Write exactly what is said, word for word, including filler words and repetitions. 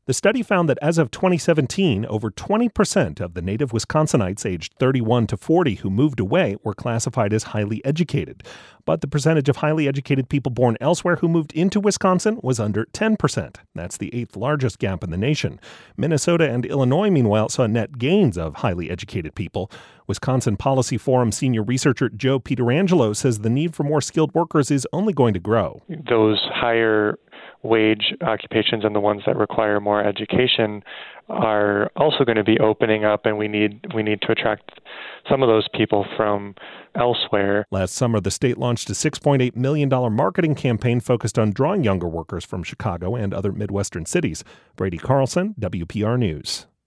The study found that as of twenty seventeen, over twenty percent of the native Wisconsinites aged thirty-one to forty who moved away were classified as highly educated. But the percentage of highly educated people born elsewhere who moved into Wisconsin was under ten percent. That's the eighth largest gap in the nation. Minnesota and Illinois, meanwhile, saw net gains of highly educated people. Wisconsin Policy Forum senior researcher Joe Pietrangelo says the need for more skilled workers is only going to grow. Those higher wage occupations and the ones that require more education are also going to be opening up, and we need we need to attract some of those people from elsewhere. Last summer, the state launched a six point eight million dollars marketing campaign focused on drawing younger workers from Chicago and other Midwestern cities. Brady Carlson, W P R News.